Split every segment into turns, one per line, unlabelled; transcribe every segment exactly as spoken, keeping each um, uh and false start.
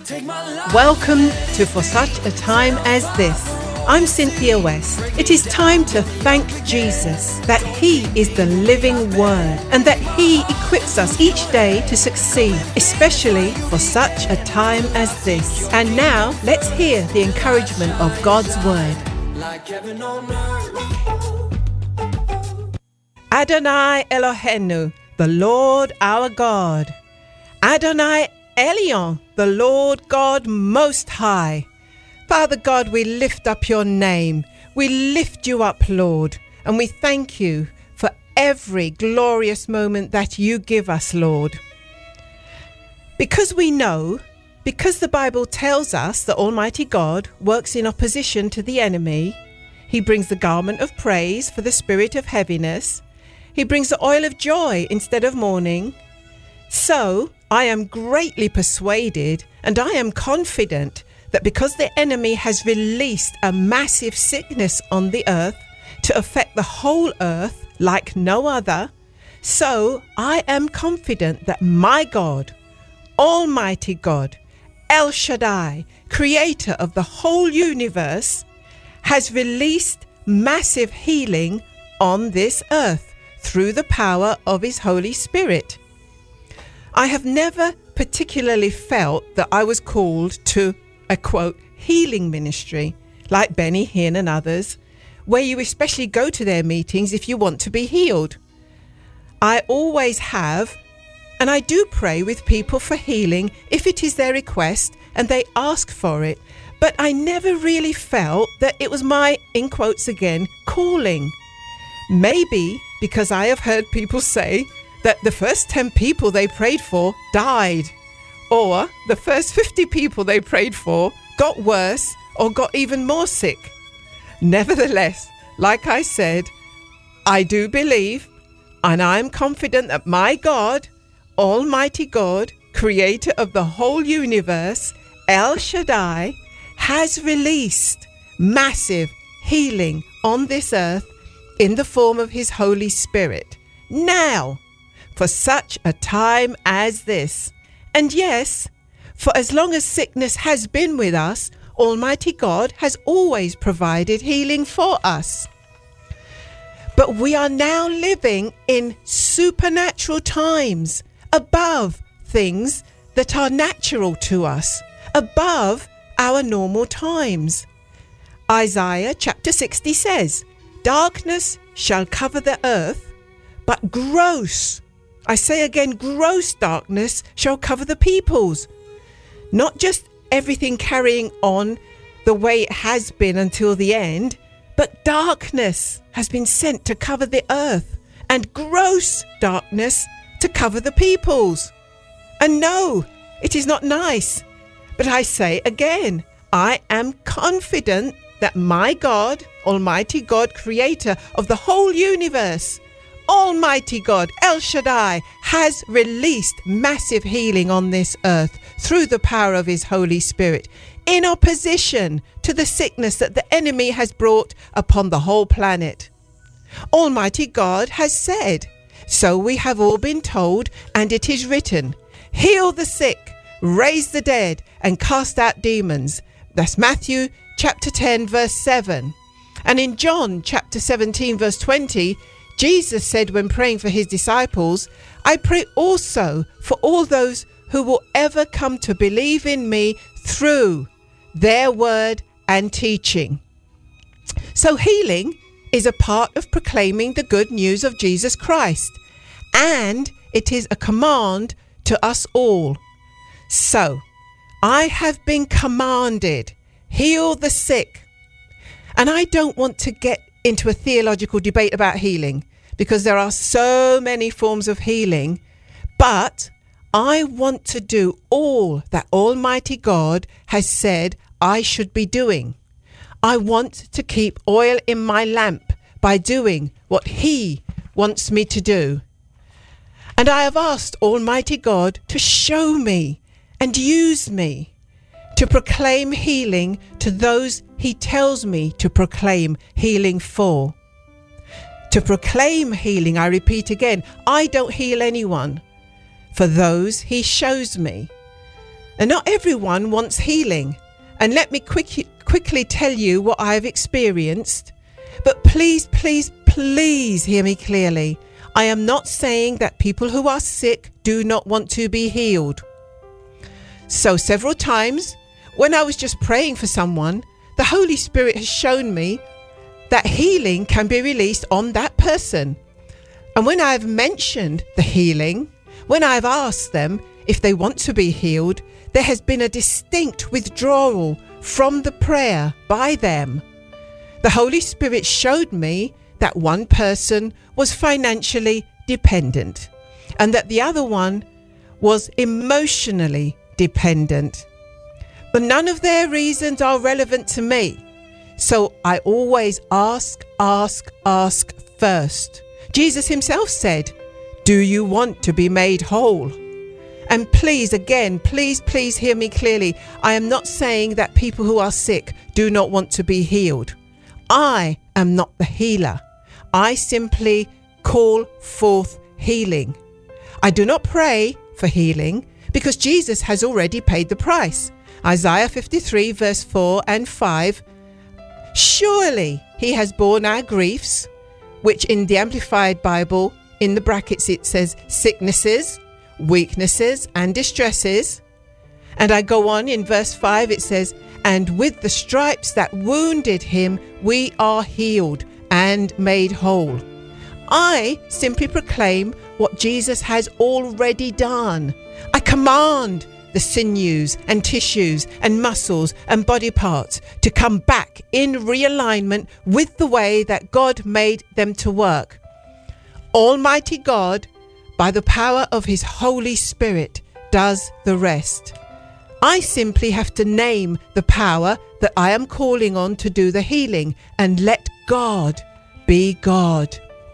Welcome to For Such a Time as This. I'm Cynthia West. It is time to thank Jesus that He is the living Word and that He equips us each day to succeed, especially for such a time as this. And now, let's hear the encouragement of God's Word. Like heaven on earth. Adonai Eloheinu, the Lord our God. Adonai Elion, the Lord God Most High. Father God, we lift up your name. We lift you up, Lord, and we thank you for every glorious moment that you give us, Lord. Because we know, because the Bible tells us that Almighty God works in opposition to the enemy, He brings the garment of praise for the spirit of heaviness. He brings the oil of joy instead of mourning. So I am greatly persuaded and I am confident that because the enemy has released a massive sickness on the earth to affect the whole earth like no other, so I am confident that my God, Almighty God, El Shaddai, creator of the whole universe, has released massive healing on this earth through the power of His Holy Spirit. I have never particularly felt that I was called to a, quote, healing ministry, like Benny Hinn and others, where you especially go to their meetings if you want to be healed. I always have, and I do pray with people for healing if it is their request and they ask for it, but I never really felt that it was my, in quotes again, calling. Maybe because I have heard people say that the first ten people they prayed for died, or the first fifty people they prayed for got worse or got even more sick. Nevertheless, like I said, I do believe and I am confident that my God, Almighty God, creator of the whole universe, El Shaddai, has released massive healing on this earth in the form of His Holy Spirit. Now, for such a time as this. And yes, for as long as sickness has been with us, Almighty God has always provided healing for us. But we are now living in supernatural times, above things that are natural to us, above our normal times. Isaiah chapter sixty says, "Darkness shall cover the earth, but gross, I say again, gross darkness shall cover the peoples." Not just everything carrying on the way it has been until the end, but darkness has been sent to cover the earth and gross darkness to cover the peoples. And no, it is not nice. But I say again, I am confident that my God, Almighty God, creator of the whole universe, Almighty God, El Shaddai, has released massive healing on this earth through the power of His Holy Spirit, in opposition to the sickness that the enemy has brought upon the whole planet. Almighty God has said, so we have all been told, and it is written, heal the sick, raise the dead, and cast out demons. That's Matthew chapter ten, verse seven. And in John chapter seventeen, verse twenty, Jesus said when praying for His disciples, I pray also for all those who will ever come to believe in me through their word and teaching. So healing is a part of proclaiming the good news of Jesus Christ, and it is a command to us all. So I have been commanded, heal the sick. And I don't want to get into a theological debate about healing, because there are so many forms of healing, but I want to do all that Almighty God has said I should be doing. I want to keep oil in my lamp by doing what He wants me to do. And I have asked Almighty God to show me and use me to proclaim healing to those He tells me to proclaim healing for. To proclaim healing, I repeat again, I don't heal anyone. For those He shows me. And not everyone wants healing. And let me quick, quickly tell you what I have experienced. But please, please, please hear me clearly. I am not saying that people who are sick do not want to be healed. So several times when I was just praying for someone, the Holy Spirit has shown me that healing can be released on that person. And when I've mentioned the healing, when I've asked them if they want to be healed, there has been a distinct withdrawal from the prayer by them. The Holy Spirit showed me that one person was financially dependent and that the other one was emotionally dependent. But none of their reasons are relevant to me. So I always ask, ask, ask first. Jesus himself said, "Do you want to be made whole?" And please, again, please, please hear me clearly. I am not saying that people who are sick do not want to be healed. I am not the healer. I simply call forth healing. I do not pray for healing because Jesus has already paid the price. Isaiah fifty-three verse four and five. Surely he has borne our griefs, which in the Amplified Bible, in the brackets it says sicknesses, weaknesses and distresses. And I go on in verse five, it says, and with the stripes that wounded him, we are healed and made whole. I simply proclaim what Jesus has already done. I command the sinews and tissues and muscles and body parts to come back in realignment with the way that God made them to work. Almighty God, by the power of his Holy Spirit, does the rest. I simply have to name the power that I am calling on to do the healing and let God be God.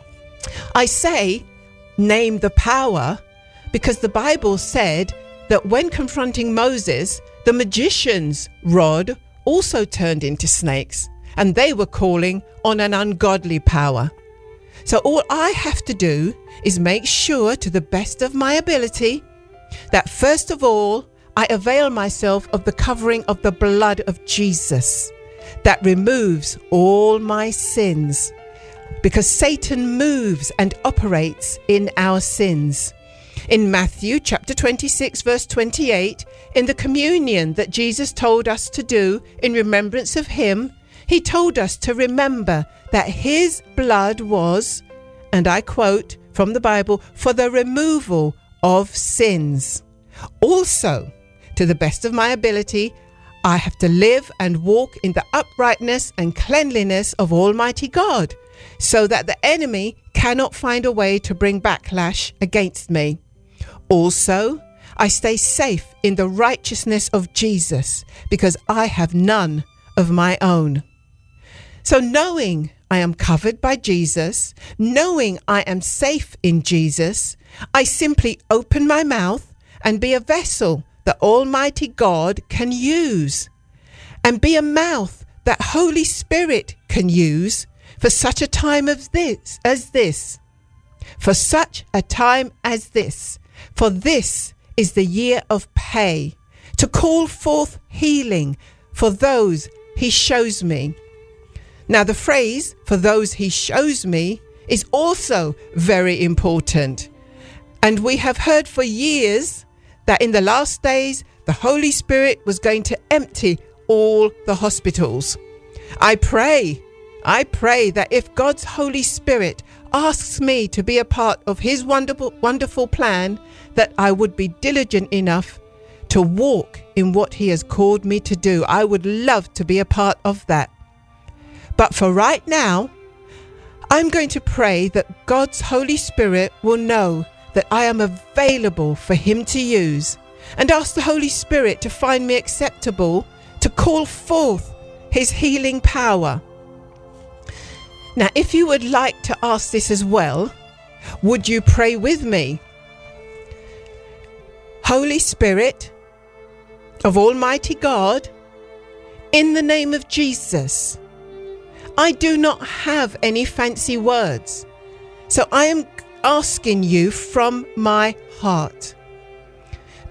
I say name the power because the Bible said that when confronting Moses, the magician's rod also turned into snakes and they were calling on an ungodly power. So all I have to do is make sure to the best of my ability that first of all, I avail myself of the covering of the blood of Jesus that removes all my sins, because Satan moves and operates in our sins. In Matthew chapter twenty-six verse twenty-eight, in the communion that Jesus told us to do in remembrance of him, he told us to remember that his blood was, and I quote from the Bible, for the removal of sins. Also, to the best of my ability, I have to live and walk in the uprightness and cleanliness of Almighty God, so that the enemy cannot find a way to bring backlash against me. Also, I stay safe in the righteousness of Jesus, because I have none of my own. So knowing I am covered by Jesus, knowing I am safe in Jesus, I simply open my mouth and be a vessel that Almighty God can use, and be a mouth that Holy Spirit can use for such a time as this, as this, for such a time as this, for this is the year of pay, to call forth healing for those he shows me. Now the phrase, for those he shows me, is also very important. And we have heard for years that in the last days, the Holy Spirit was going to empty all the hospitals. I pray, I pray that if God's Holy Spirit asks me to be a part of his wonderful, wonderful plan, that I would be diligent enough to walk in what he has called me to do. I would love to be a part of that. But for right now, I'm going to pray that God's Holy Spirit will know that I am available for him to use, and ask the Holy Spirit to find me acceptable to call forth his healing power. Now, if you would like to ask this as well, would you pray with me? Holy Spirit of Almighty God, in the name of Jesus, I do not have any fancy words, so I am asking you from my heart,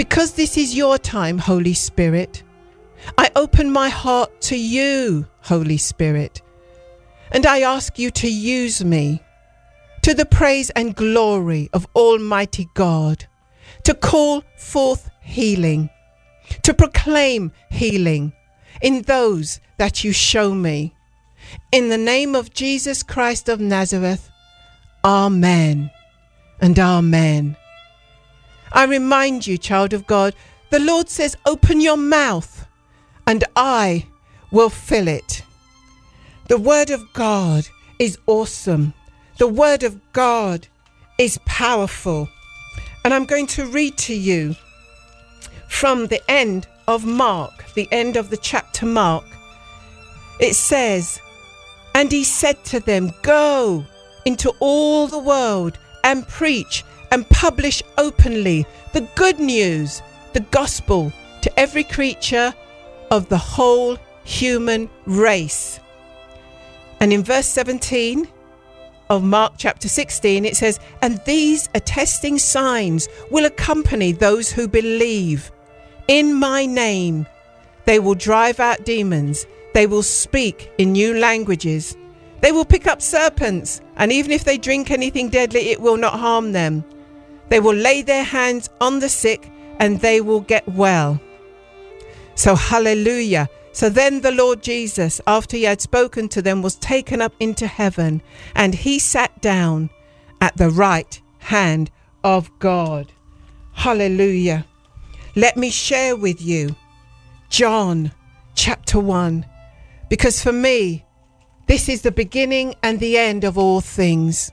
because this is your time, Holy Spirit, I open my heart to you, Holy Spirit, and I ask you to use me to the praise and glory of Almighty God, to call forth healing, to proclaim healing in those that you show me. In the name of Jesus Christ of Nazareth, Amen and Amen. I remind you, child of God, the Lord says, open your mouth and I will fill it. The word of God is awesome. The word of God is powerful. And I'm going to read to you from the end of Mark, the end of the chapter Mark. It says, and he said to them, go into all the world and preach and publish openly the good news, the gospel, to every creature of the whole human race. And in verse seventeen of Mark chapter sixteen, it says, and these attesting signs will accompany those who believe. In my name, they will drive out demons. They will speak in new languages. They will pick up serpents, and even if they drink anything deadly, it will not harm them. They will lay their hands on the sick, and they will get well. So hallelujah. So then the Lord Jesus, after he had spoken to them, was taken up into heaven, and he sat down at the right hand of God. Hallelujah. Let me share with you John chapter one, because for me, this is the beginning and the end of all things.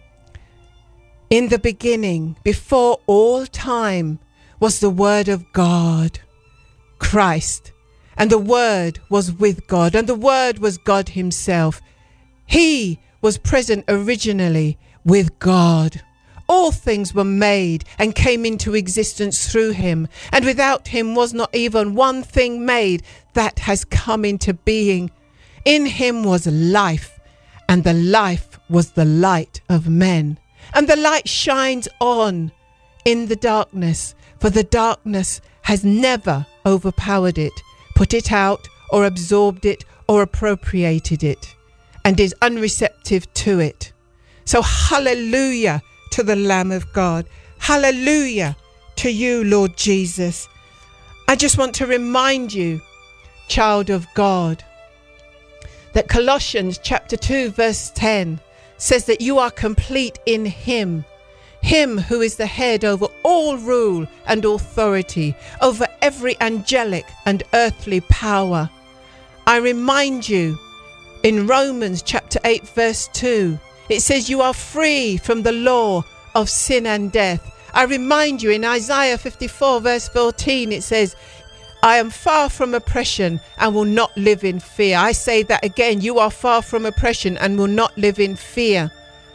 In the beginning, before all time, was the Word of God, Christ. And the Word was with God, and the Word was God himself. He was present originally with God. All things were made and came into existence through him, and without him was not even one thing made that has come into being. In him was life, and the life was the light of men. And the light shines on in the darkness, for the darkness has never overpowered it, put it out, or absorbed it, or appropriated it, and is unreceptive to it. So hallelujah to the Lamb of God. Hallelujah to you, Lord Jesus. I just want to remind you, child of God, that Colossians chapter two verse ten says that you are complete in him, him who is the head over all rule and authority, over every angelic and earthly power. I remind you, in Romans chapter eight verse two, it says you are free from the law of sin and death. I remind you, in Isaiah fifty-four verse fourteen, it says, I am far from oppression and will not live in fear. I say that again, you are far from oppression and will not live in fear.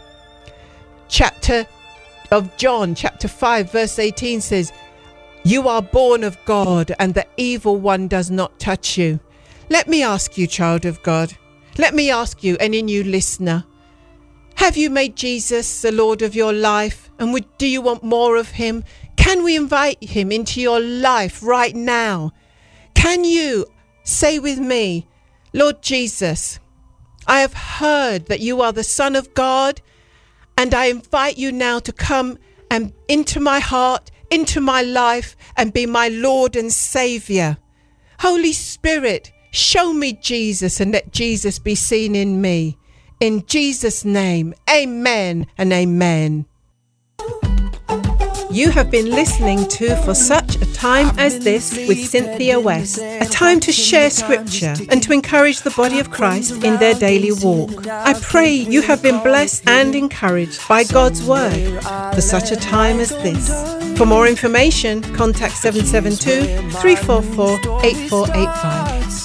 Chapter of John, chapter five, verse eighteen says, you are born of God and the evil one does not touch you. Let me ask you, child of God, let me ask you, any new listener, have you made Jesus the Lord of your life? And would, do you want more of him? Can we invite him into your life right now? Can you say with me, Lord Jesus, I have heard that you are the Son of God, and I invite you now to come and into my heart, into my life, and be my Lord and Saviour. Holy Spirit, show me Jesus and let Jesus be seen in me. In Jesus' name, amen and amen. You have been listening to For Such a Time as This with Cynthia West, a time to share scripture and to encourage the body of Christ in their daily walk. I pray you have been blessed and encouraged by God's word for such a time as this. For more information, contact seven seven two, three four four, eight four eight five.